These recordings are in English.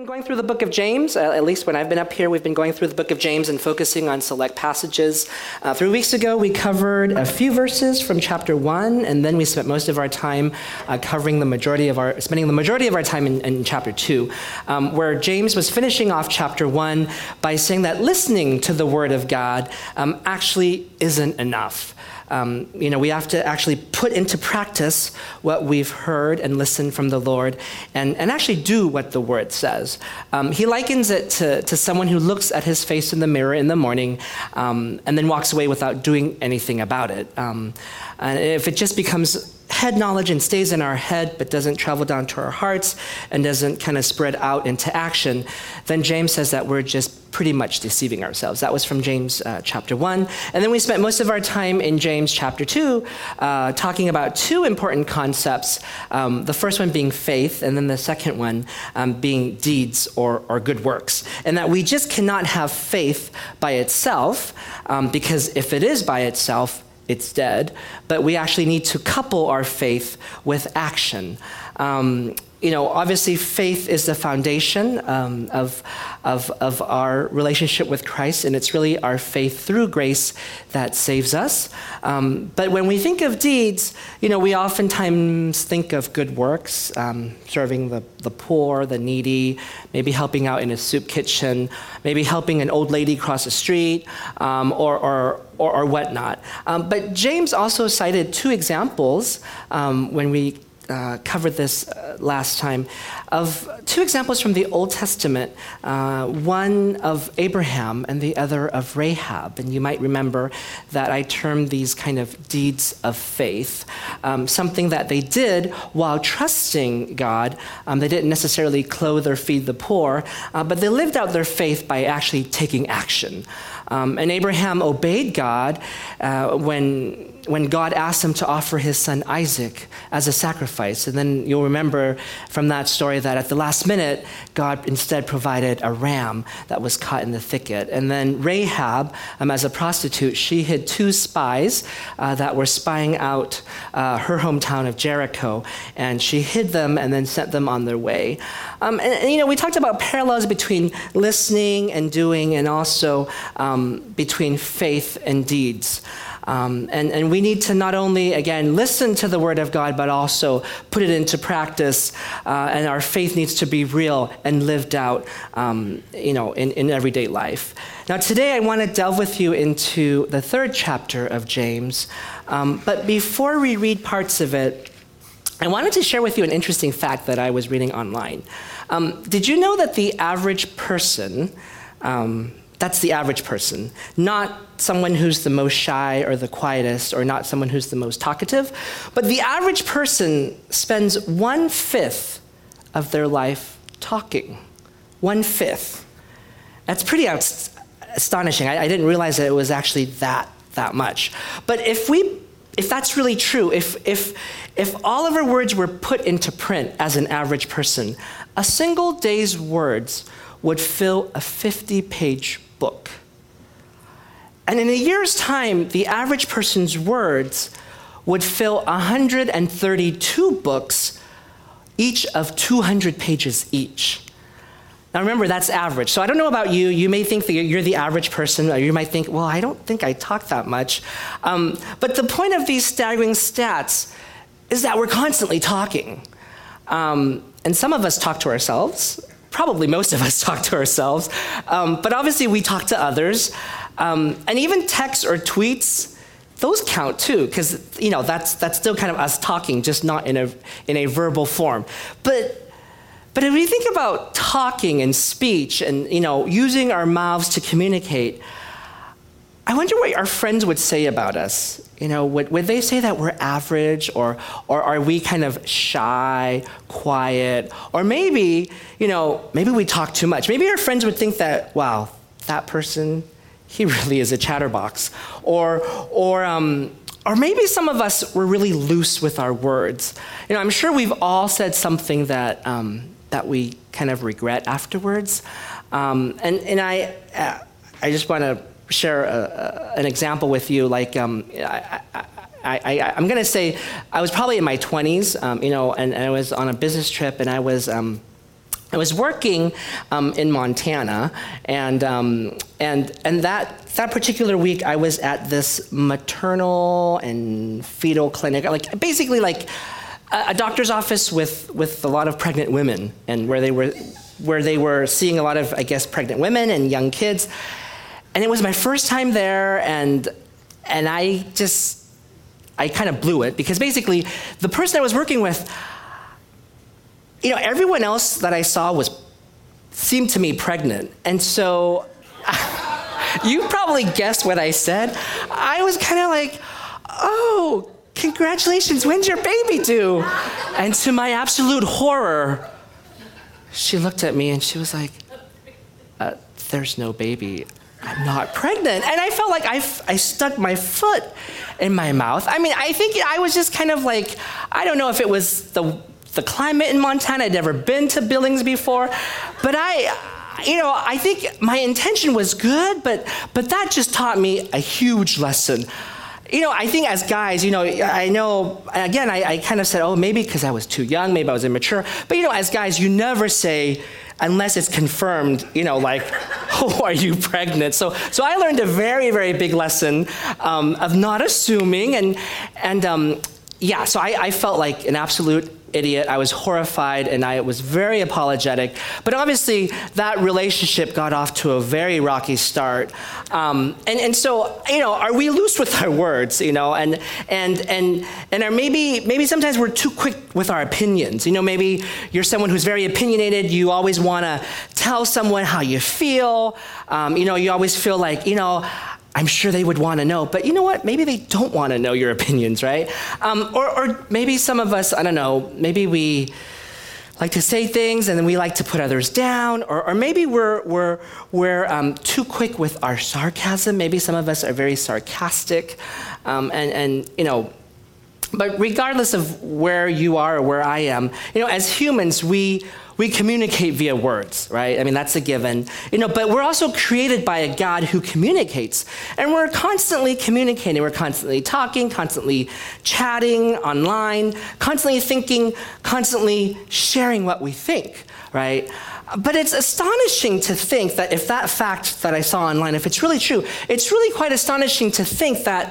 going through the book of James. At least when I've been up here, we've been going through the book of James and focusing on select passages. 3 weeks ago, we covered a few verses from chapter 1, and then we spent most of our time spending the majority of our time in chapter 2, where James was finishing off chapter 1 by saying that listening to the word of God actually isn't enough. We have to actually put into practice what we've heard and listened from the Lord and actually do what the word says. He likens it to someone who looks at his face in the mirror in the morning and then walks away without doing anything about it. And if it just becomes head knowledge and stays in our head but doesn't travel down to our hearts and doesn't kind of spread out into action, then James says that we're just pretty much deceiving ourselves. That was from James chapter 1. And then we spent most of our time in James chapter 2 talking about two important concepts, the first one being faith, and then the second one being deeds or good works. And that we just cannot have faith by itself, because if it is by itself, it's dead, but we actually need to couple our faith with action. Obviously faith is the foundation of our relationship with Christ, and it's really our faith through grace that saves us. But when we think of deeds, we oftentimes think of good works, serving the poor, the needy, maybe helping out in a soup kitchen, maybe helping an old lady cross the street, or whatnot. But James also cited two examples when we covered this last time, of two examples from the Old Testament, one of Abraham and the other of Rahab. And you might remember that I termed these kind of deeds of faith, something that they did while trusting God. They didn't necessarily clothe or feed the poor, but they lived out their faith by actually taking action. And Abraham obeyed God when God asked him to offer his son Isaac as a sacrifice. And then you'll remember from that story that at the last minute, God instead provided a ram that was caught in the thicket. And then Rahab, as a prostitute, she hid two spies that were spying out her hometown of Jericho. And she hid them and then sent them on their way. We talked about parallels between listening and doing, and also between faith and deeds. And we need to not only, again, listen to the word of God, but also put it into practice. And our faith needs to be real and lived out, in everyday life. Now, today I want to delve with you into the third chapter of James. But before we read parts of it, I wanted to share with you an interesting fact that I was reading online. Did you know that the average person, that's the average person, not someone who's the most shy or the quietest, or not someone who's the most talkative, but the average person spends 1/5 of their life talking. 1/5. That's pretty astonishing. I didn't realize that it was actually that much. But if that's really true, if all of our words were put into print as an average person, a single day's words would fill a 50-page book. And in a year's time, the average person's words would fill 132 books, each of 200 pages each. Now remember, that's average. So I don't know about you. You may think that you're the average person, or you might think, well, I don't think I talk that much. But the point of these staggering stats is that we're constantly talking. And some of us talk to ourselves. Probably most of us talk to ourselves. But obviously we talk to others. And even texts or tweets, those count too, because that's still kind of us talking, just not in a verbal form. But if we think about talking and speech and using our mouths to communicate, I wonder what our friends would say about us. Would they say that we're average, or are we kind of shy, quiet, or maybe we talk too much. Maybe our friends would think that, wow, that person, he really is a chatterbox. Or maybe some of us were really loose with our words. I'm sure we've all said something that we kind of regret afterwards. And I just want to share an example with you. Like, I'm going to say I was probably in my 20s, and I was on a business trip, and I was I was working in Montana, and that particular week, I was at this maternal and fetal clinic, like basically like a doctor's office with a lot of pregnant women, and where they were seeing a lot of, I guess, pregnant women and young kids. And it was my first time there, and I kind of blew it, because basically the person I was working with, everyone else that I saw seemed to me pregnant. And so you probably guessed what I said. I was kind of like, oh, congratulations, when's your baby due? And to my absolute horror, she looked at me and she was like, there's no baby. I'm not pregnant. And I felt like I stuck my foot in my mouth. I mean, I think I was just kind of like, I don't know if it was the climate in Montana. I'd never been to Billings before, but I think my intention was good, but that just taught me a huge lesson. I think as guys, I know, again, I kind of said, oh, maybe because I was too young, maybe I was immature. But, as guys, you never say, unless it's confirmed, like, oh, are you pregnant? So I learned a very, very big lesson of not assuming. So I felt like an absolute idiot. I was horrified, and I was very apologetic. But obviously, that relationship got off to a very rocky start. And so, are we loose with our words? And are maybe sometimes we're too quick with our opinions. Maybe you're someone who's very opinionated. You always want to tell someone how you feel. You always feel like, I'm sure they would want to know, but you know what? Maybe they don't want to know your opinions, right? Or maybe some of us, I don't know, maybe we like to say things and then we like to put others down, or maybe we're too quick with our sarcasm. Maybe some of us are very sarcastic, but regardless of where you are or where I am, as humans, we communicate via words, right? I mean, that's a given. But we're also created by a God who communicates. And we're constantly communicating. We're constantly talking, constantly chatting online, constantly thinking, constantly sharing what we think, right? But it's astonishing to think that if that fact that I saw online, if it's really true, it's really quite astonishing to think that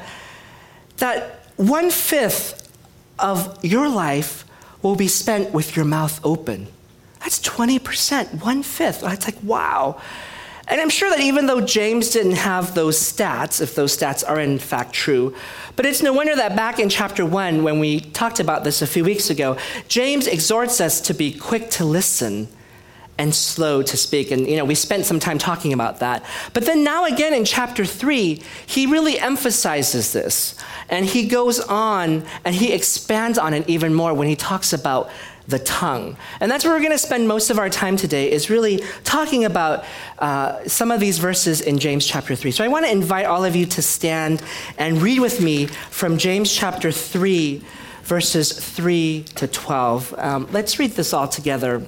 1/5 of your life will be spent with your mouth open. That's 20%, 1/5. It's like, wow. And I'm sure that even though James didn't have those stats, if those stats are in fact true, but it's no wonder that back in chapter 1, when we talked about this a few weeks ago, James exhorts us to be quick to listen and slow to speak. And, we spent some time talking about that. But then now again in chapter 3, he really emphasizes this. And he goes on and he expands on it even more when he talks about the tongue. And that's where we're going to spend most of our time today, is really talking about some of these verses in James chapter 3. So I want to invite all of you to stand and read with me from James chapter 3, verses 3 to 12. Let's read this all together.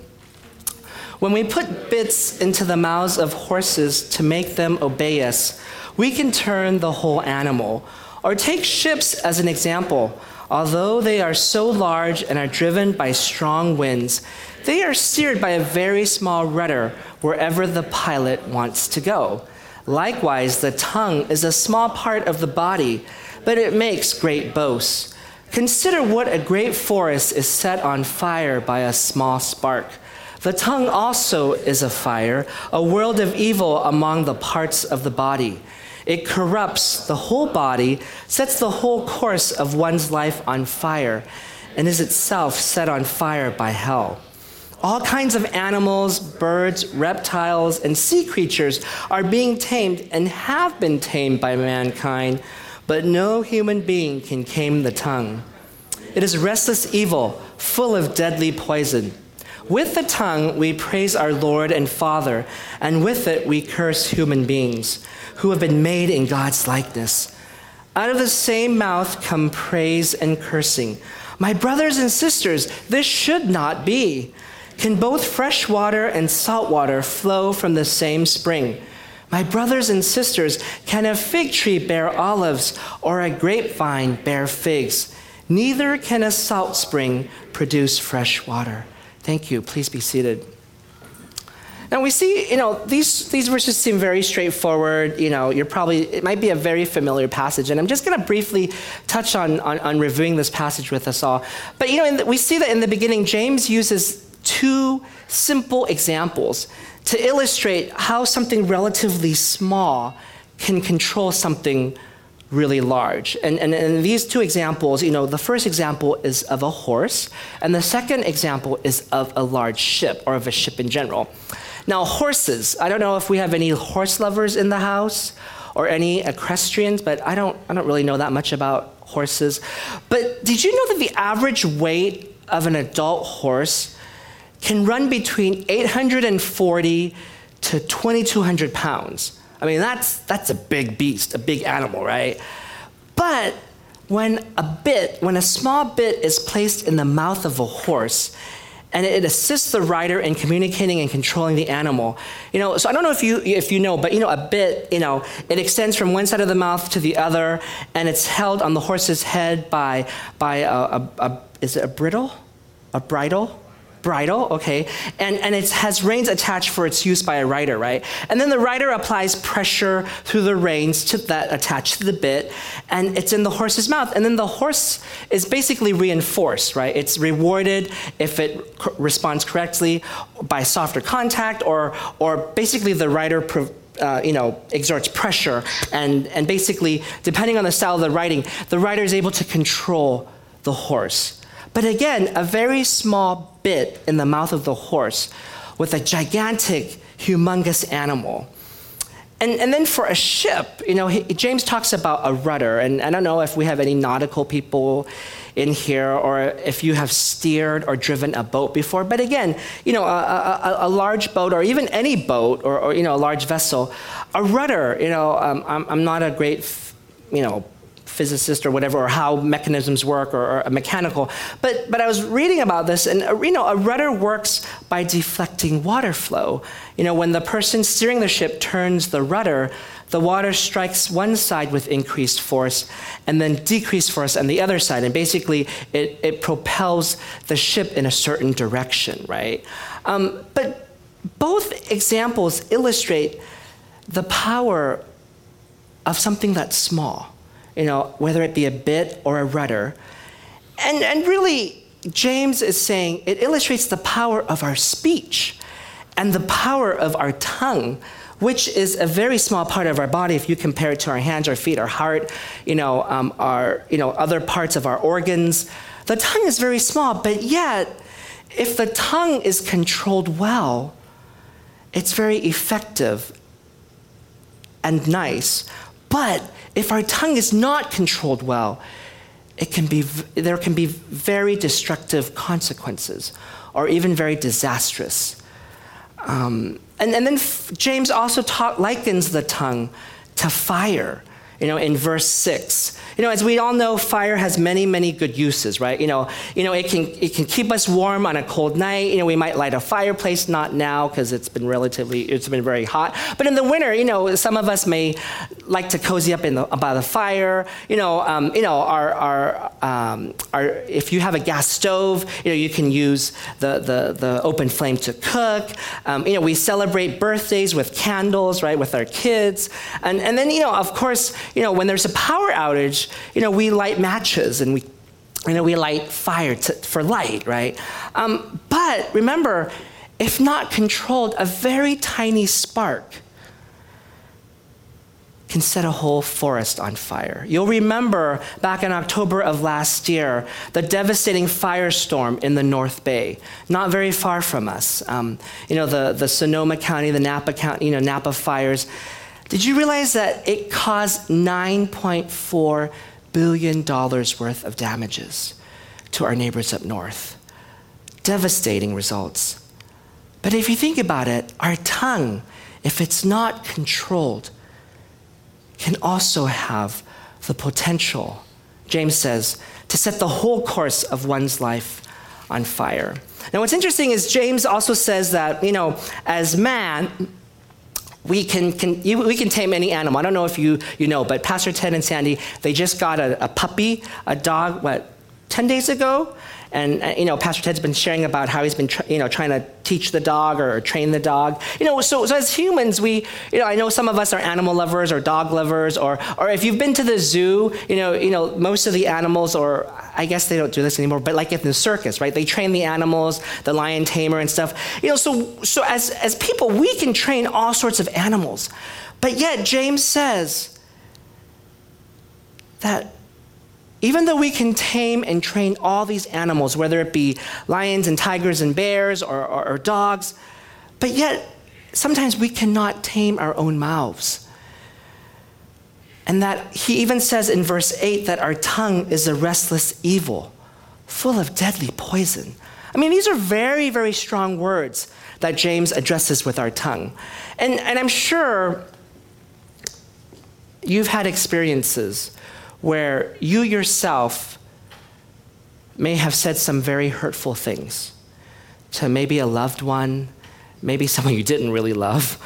When we put bits into the mouths of horses to make them obey us, we can turn the whole animal. Or take ships as an example. Although they are so large and are driven by strong winds, they are steered by a very small rudder wherever the pilot wants to go. Likewise, the tongue is a small part of the body, but it makes great boasts. Consider what a great forest is set on fire by a small spark. The tongue also is a fire, a world of evil among the parts of the body. It corrupts the whole body, sets the whole course of one's life on fire, and is itself set on fire by hell. All kinds of animals, birds, reptiles, and sea creatures are being tamed and have been tamed by mankind, but no human being can tame the tongue. It is restless evil, full of deadly poison. With the tongue we praise our Lord and Father, and with it we curse human beings who have been made in God's likeness. Out of the same mouth come praise and cursing. My brothers and sisters, this should not be. Can both fresh water and salt water flow from the same spring? My brothers and sisters, can a fig tree bear olives or a grapevine bear figs? Neither can a salt spring produce fresh water. Thank you. Please be seated. Now we see, these verses seem very straightforward. It might be a very familiar passage, and I'm just going to briefly touch on reviewing this passage with us all. But we see that in the beginning, James uses two simple examples to illustrate how something relatively small can control something really large. And these two examples, the first example is of a horse, and the second example is of a large ship, or of a ship in general. Now, horses, I don't know if we have any horse lovers in the house or any equestrians, but I don't really know that much about horses. But did you know that the average weight of an adult horse can run between 840 to 2,200 pounds? I mean, that's a big beast, a big animal, right? But when a small bit is placed in the mouth of a horse, and it assists the rider in communicating and controlling the animal. So I don't know if you know, but a bit, it extends from one side of the mouth to the other, and it's held on the horse's head by is it a bridle? A bridle? Bridle, okay, and it has reins attached for its use by a rider, right? And then the rider applies pressure through the reins that attach to the bit, and it's in the horse's mouth. And then the horse is basically reinforced, right? It's rewarded if it responds correctly by softer contact, or basically the rider exerts pressure, and basically, depending on the style of the riding, the rider is able to control the horse. But again, a very small bit in the mouth of the horse with a gigantic, humongous animal. And then for a ship, James talks about a rudder, and I don't know if we have any nautical people in here, or if you have steered or driven a boat before. But again, a large boat, or even any boat, or a large vessel, a rudder. I'm not a great, physicist or whatever, or how mechanisms work, or a mechanical. But I was reading about this, and a rudder works by deflecting water flow. When the person steering the ship turns the rudder, the water strikes one side with increased force and then decreased force on the other side. And basically, it propels the ship in a certain direction, right? But both examples illustrate the power of something that's small. Whether it be a bit or a rudder. And really, James is saying it illustrates the power of our speech and the power of our tongue, which is a very small part of our body if you compare it to our hands, our feet, our heart, our other parts of our organs. The tongue is very small, but yet, if the tongue is controlled well, it's very effective and nice. But if our tongue is not controlled well, there can be very destructive consequences, or even very disastrous. And then James also likens the tongue to fire. In verse 6. As we all know, fire has many, many good uses, right? It can keep us warm on a cold night. We might light a fireplace, not now because it's been very hot. But in the winter, some of us may like to cozy up by the fire. If you have a gas stove, you can use the open flame to cook. We celebrate birthdays with candles, right, with our kids. And then, of course, when there's a power outage, we light matches and we light fire for light, right? But remember, if not controlled, a very tiny spark can set a whole forest on fire. You'll remember back in October of last year, the devastating firestorm in the North Bay, not very far from us. The Sonoma County, the Napa County, Napa fires. Did you realize that it caused $9.4 billion worth of damages to our neighbors up north? Devastating results. But if you think about it, our tongue, if it's not controlled, can also have the potential, James says, to set the whole course of one's life on fire. Now, what's interesting is James also says that, as man, we can tame any animal. I don't know if you know, but Pastor Ted and Sandy, they just got a puppy, a dog, 10 days ago. And, Pastor Ted's been sharing about how he's been, trying to teach the dog or train the dog. So as humans, I know some of us are animal lovers or dog lovers, or if you've been to the zoo, most of the animals, or I guess they don't do this anymore, but like in the circus, right? They train the animals, the lion tamer and stuff. So as people, we can train all sorts of animals. But yet James says that even though we can tame and train all these animals, whether it be lions and tigers and bears or dogs, but yet sometimes we cannot tame our own mouths. And that he even says in verse 8 that our tongue is a restless evil, full of deadly poison. I mean, these are very, very strong words that James addresses with our tongue. And I'm sure you've had experiences where you yourself may have said some very hurtful things to maybe a loved one, maybe someone you didn't really love,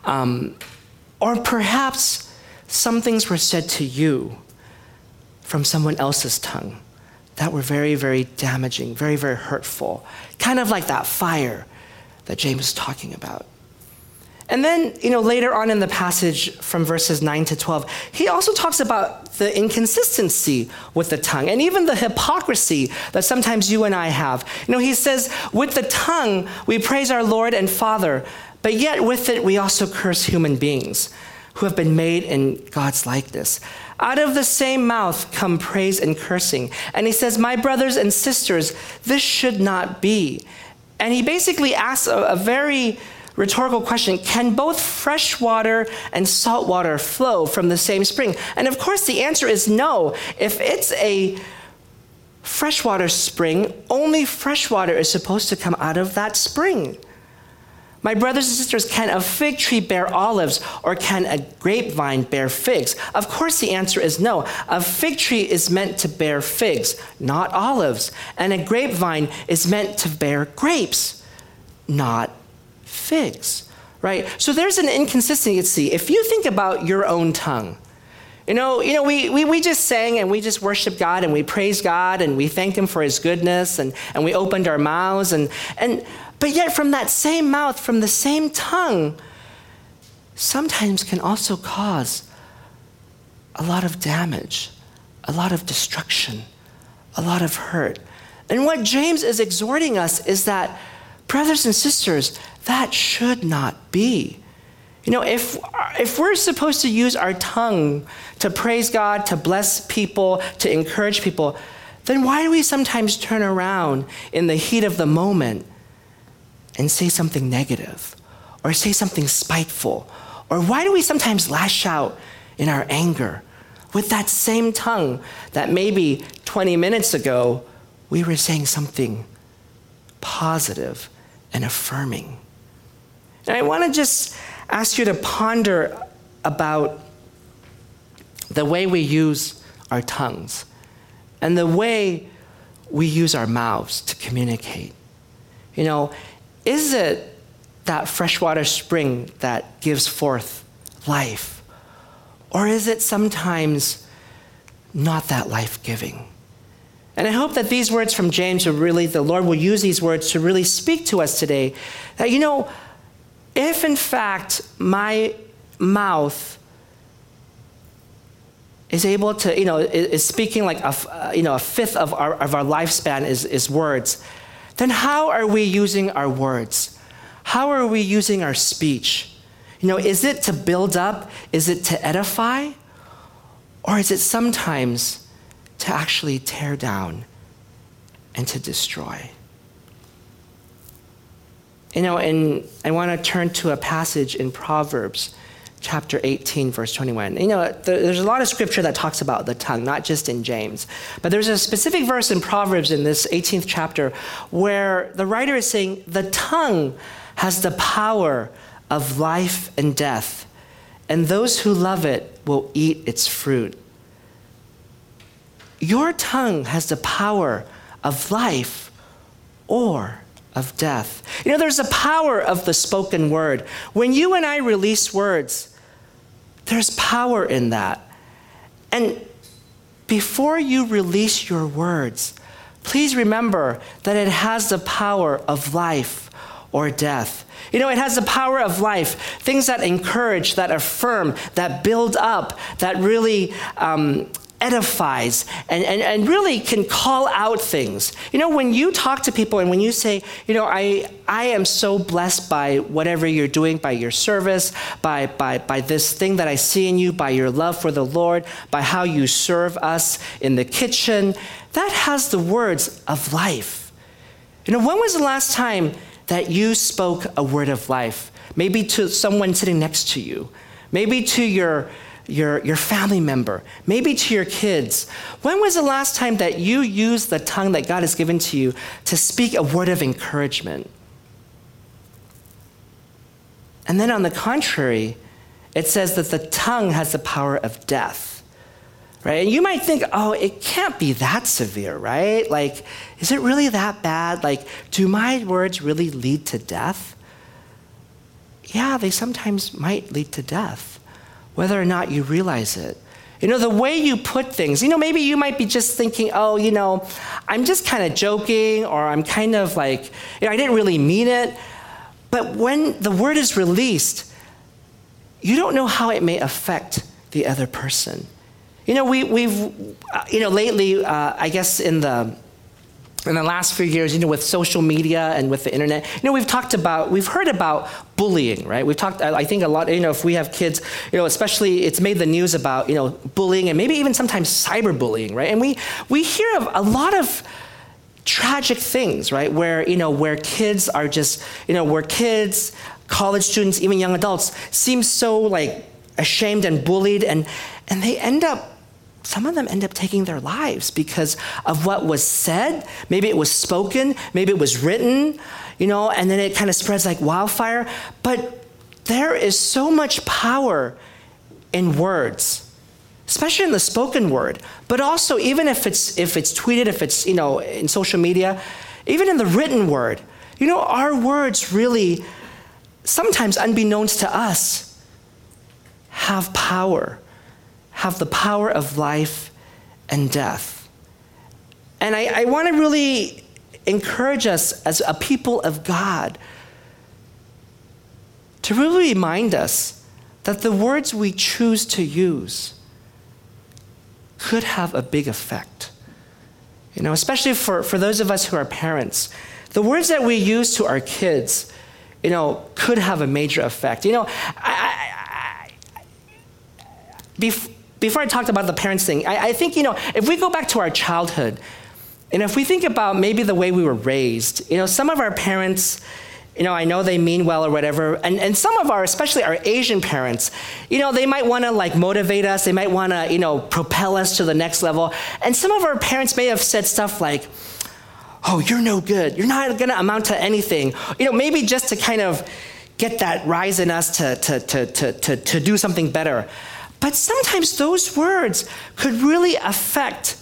or perhaps some things were said to you from someone else's tongue that were very, very damaging, very, very hurtful, kind of like that fire that James is talking about. And then, later on in the passage from verses 9 to 12, he also talks about the inconsistency with the tongue and even the hypocrisy that sometimes you and I have. He says, with the tongue, we praise our Lord and Father, but yet with it, we also curse human beings who have been made in God's likeness. Out of the same mouth come praise and cursing. And he says, my brothers and sisters, this should not be. And he basically asks a very rhetorical question: can both fresh water and salt water flow from the same spring? And of course the answer is no. If it's a freshwater spring, only fresh water is supposed to come out of that spring. My brothers and sisters, can a fig tree bear olives, or can a grapevine bear figs? Of course the answer is no. A fig tree is meant to bear figs, not olives. And a grapevine is meant to bear grapes, not figs, right? So there's an inconsistency. If you think about your own tongue, we just sang and we just worship God and we praise God and we thank him for his goodness and we opened our mouths but yet from that same mouth, from the same tongue, sometimes can also cause a lot of damage, a lot of destruction, a lot of hurt. And what James is exhorting us is that, brothers and sisters, that should not be. If we're supposed to use our tongue to praise God, to bless people, to encourage people, then why do we sometimes turn around in the heat of the moment and say something negative or say something spiteful? Or why do we sometimes lash out in our anger with that same tongue that maybe 20 minutes ago we were saying something positive and affirming? And I want to just ask you to ponder about the way we use our tongues and the way we use our mouths to communicate. Is it that freshwater spring that gives forth life? Or is it sometimes not that life-giving? And I hope that these words from James the Lord will use these words to really speak to us today. That, if in fact my mouth is able to, is speaking like a fifth of our lifespan is words, then how are we using our words? How are we using our speech? Is it to build up? Is it to edify? Or is it sometimes to actually tear down and to destroy? And I want to turn to a passage in Proverbs chapter 18, verse 21. There's a lot of scripture that talks about the tongue, not just in James. But there's a specific verse in Proverbs in this 18th chapter where the writer is saying, the tongue has the power of life and death, and those who love it will eat its fruit. Your tongue has the power of life or of death. There's a power of the spoken word. When you and I release words, there's power in that. And before you release your words, please remember that it has the power of life or death. It has the power of life, things that encourage, that affirm, that build up, that really edifies and really can call out things. When you talk to people and when you say, I am so blessed by whatever you're doing, by your service, by this thing that I see in you, by your love for the Lord, by how you serve us in the kitchen, that has the words of life. When was the last time that you spoke a word of life? Maybe to someone sitting next to you, maybe to your family member, maybe to your kids. When was the last time that you used the tongue that God has given to you to speak a word of encouragement? And then on the contrary, it says that the tongue has the power of death. Right? And you might think, it can't be that severe, right? Like, is it really that bad? Like, do my words really lead to death? Yeah, they sometimes might lead to death, whether or not you realize it. The way you put things, maybe you might be just thinking, I'm just kind of joking, or I'm kind of like, I didn't really mean it. But when the word is released, you don't know how it may affect the other person. We've lately, I guess in the last few years, with social media and with the internet, we've heard about bullying, right? We've talked, I think a lot, if we have kids, especially it's made the news about, bullying and maybe even sometimes cyberbullying, right? And we hear of a lot of tragic things, right? Where kids are just, where kids, college students, even young adults seem so like ashamed and bullied and some of them end up taking their lives because of what was said. Maybe it was spoken, maybe it was written, and then it kind of spreads like wildfire. But there is so much power in words, especially in the spoken word, but also even if it's tweeted, if it's, in social media, even in the written word. Our words really, sometimes unbeknownst to us, have power. Have the power of life and death. And I want to really encourage us as a people of God to really remind us that the words we choose to use could have a big effect. Especially for those of us who are parents. The words that we use to our kids, could have a major effect. Before I talked about the parents thing, I think, if we go back to our childhood, and if we think about maybe the way we were raised, some of our parents, I know they mean well or whatever, and some of especially our Asian parents, they might want to like motivate us, they might want to, propel us to the next level, and some of our parents may have said stuff like, oh, you're no good, you're not going to amount to anything, maybe just to kind of get that rise in us to do something better. But sometimes those words could really affect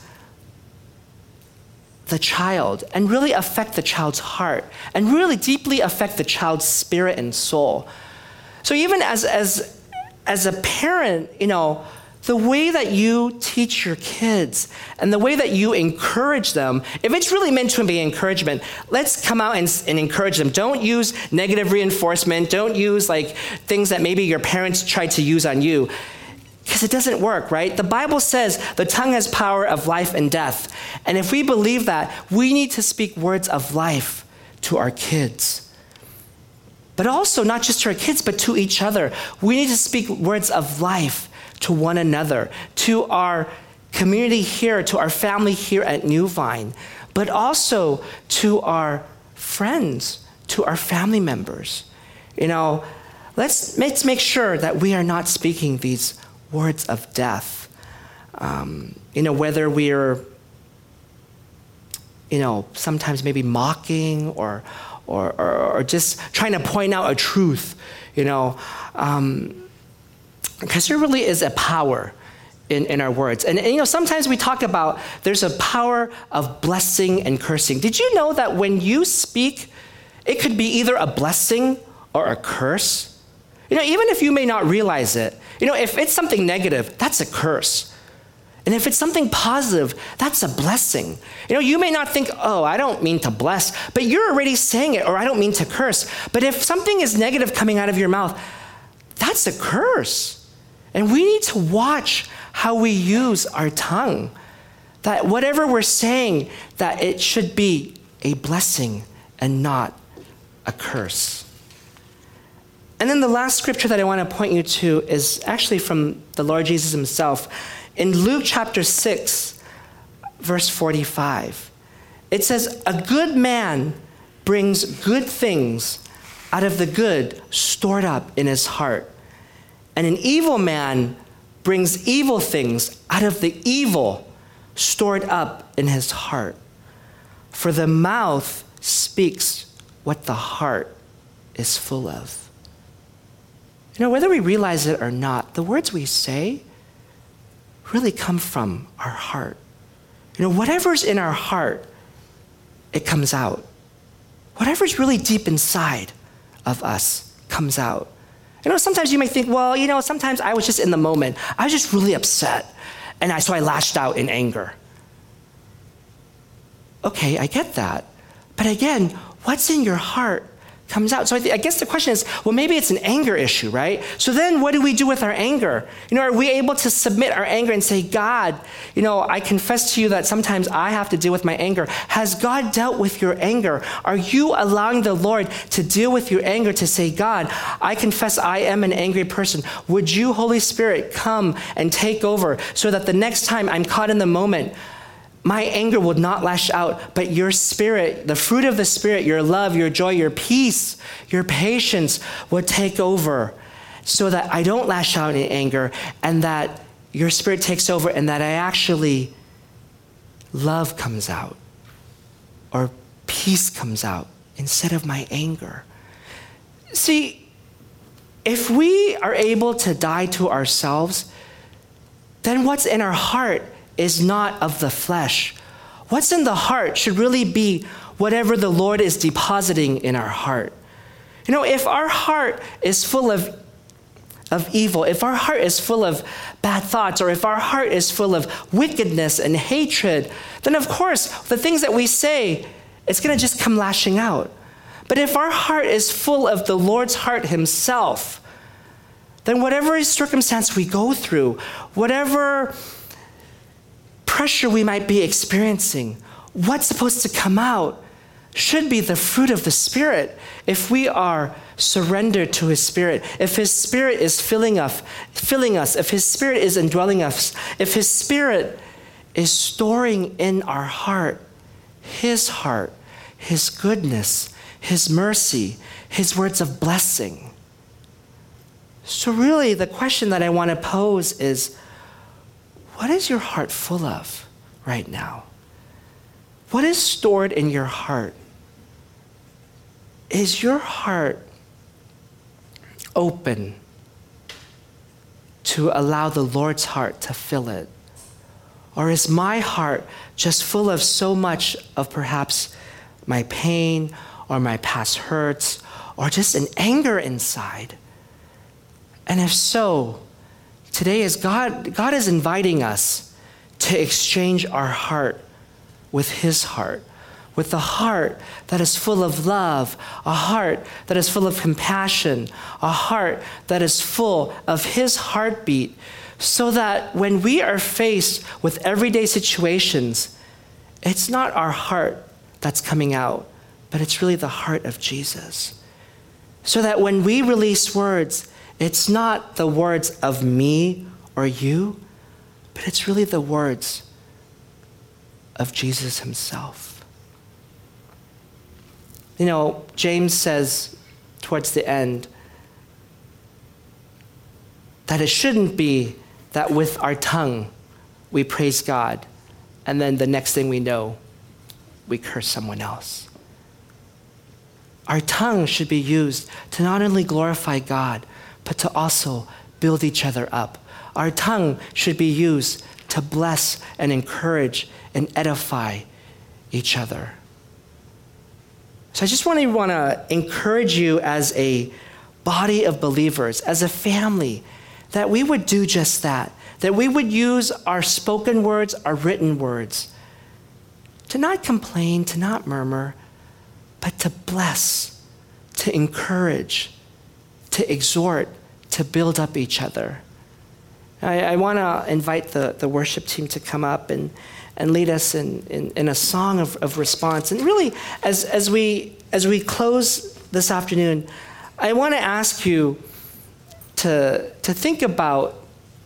the child and really affect the child's heart and really deeply affect the child's spirit and soul. So even as a parent, the way that you teach your kids and the way that you encourage them, if it's really meant to be encouragement, let's come out and encourage them. Don't use negative reinforcement. Don't use like things that maybe your parents tried to use on you. Because it doesn't work, right? The Bible says the tongue has power of life and death. And if we believe that, we need to speak words of life to our kids. But also, not just to our kids, but to each other. We need to speak words of life to one another, to our community here, to our family here at New Vine, but also to our friends, to our family members. Let's make sure that we are not speaking these words of death. Whether we're, sometimes maybe mocking or just trying to point out a truth, because there really is a power in our words. And sometimes we talk about there's a power of blessing and cursing. Did you know that when you speak, it could be either a blessing or a curse? Even if you may not realize it, if it's something negative, that's a curse. And if it's something positive, that's a blessing. You may not think, oh, I don't mean to bless, but you're already saying it, or I don't mean to curse. But if something is negative coming out of your mouth, that's a curse. And we need to watch how we use our tongue. That whatever we're saying, that it should be a blessing and not a curse. And then the last scripture that I want to point you to is actually from the Lord Jesus himself. In Luke chapter 6, verse 45, it says, "A good man brings good things out of the good stored up in his heart. And an evil man brings evil things out of the evil stored up in his heart. For the mouth speaks what the heart is full of." Whether we realize it or not, the words we say really come from our heart. Whatever's in our heart, it comes out. Whatever's really deep inside of us comes out. Sometimes you may think, well, sometimes I was just in the moment. I was just really upset. And so I lashed out in anger. Okay, I get that. But again, what's in your heart comes out. So I guess the question is, well, maybe it's an anger issue, right? So then what do we do with our anger? Are we able to submit our anger and say, God, I confess to you that sometimes I have to deal with my anger. Has God dealt with your anger? Are you allowing the Lord to deal with your anger, to say, God, I confess I am an angry person. Would you, Holy Spirit, come and take over so that the next time I'm caught in the moment, my anger will not lash out, but your spirit, the fruit of the Spirit, your love, your joy, your peace, your patience will take over so that I don't lash out in anger and that your Spirit takes over and that love comes out or peace comes out instead of my anger. See, if we are able to die to ourselves, then what's in our heart is not of the flesh. What's in the heart should really be whatever the Lord is depositing in our heart. If our heart is full of evil, if our heart is full of bad thoughts, or if our heart is full of wickedness and hatred, then of course, the things that we say, it's going to just come lashing out. But if our heart is full of the Lord's heart himself, then whatever circumstance we go through, whatever pressure we might be experiencing, what's supposed to come out should be the fruit of the Spirit if we are surrendered to his Spirit, if his Spirit is filling us, if his Spirit is indwelling us, if his Spirit is storing in our heart, his goodness, his mercy, his words of blessing. So really the question that I want to pose is, what is your heart full of right now? What is stored in your heart? Is your heart open to allow the Lord's heart to fill it? Or is my heart just full of so much of perhaps my pain or my past hurts or just an anger inside? And if so, today is God is inviting us to exchange our heart with his heart, with the heart that is full of love, a heart that is full of compassion, a heart that is full of his heartbeat, so that when we are faced with everyday situations, it's not our heart that's coming out, but it's really the heart of Jesus. So that when we release words, it's not the words of me or you, but it's really the words of Jesus himself. James says towards the end that it shouldn't be that with our tongue we praise God and then the next thing we know, we curse someone else. Our tongue should be used to not only glorify God, but to also build each other up. Our tongue should be used to bless and encourage and edify each other. So I just want to encourage you as a body of believers, as a family, that we would do just that, that we would use our spoken words, our written words, to not complain, to not murmur, but to bless, to encourage, to exhort, to build up each other. I want to invite the worship team to come up and lead us in a song of response. And really, as we close this afternoon, I want to ask you to think about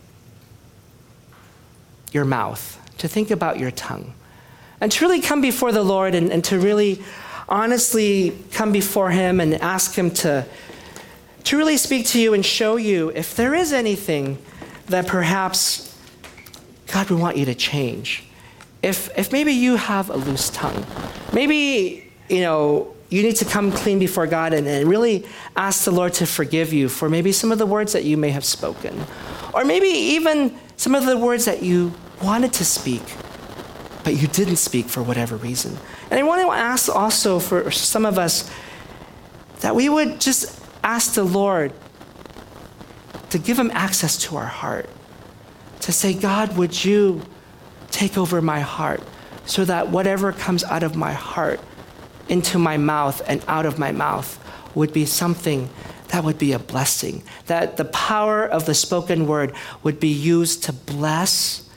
your mouth, to think about your tongue, and to really come before the Lord and to really honestly come before him and ask him to really speak to you and show you if there is anything that perhaps God would want you to change. If maybe you have a loose tongue, maybe, you need to come clean before God and really ask the Lord to forgive you for maybe some of the words that you may have spoken, or maybe even some of the words that you wanted to speak, but you didn't speak for whatever reason. And I want to ask also for some of us that we would just ask the Lord to give him access to our heart, to say, God, would you take over my heart so that whatever comes out of my heart into my mouth and out of my mouth would be something that would be a blessing, that the power of the spoken word would be used to bless,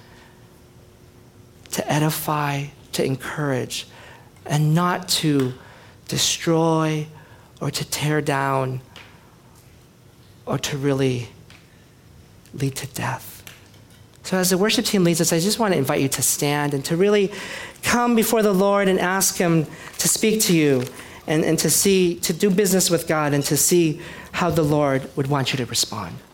to edify, to encourage, and not to destroy or to tear down or to really lead to death. So as the worship team leads us, I just want to invite you to stand and to really come before the Lord and ask him to speak to you and to do business with God and to see how the Lord would want you to respond.